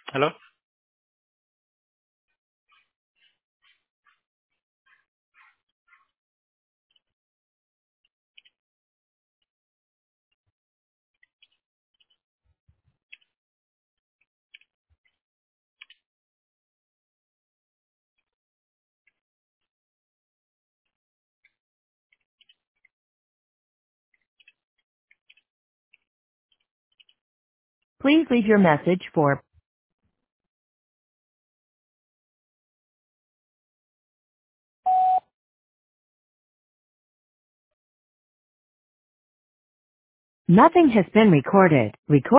Hello? Please leave your message for nothing has been recorded. Record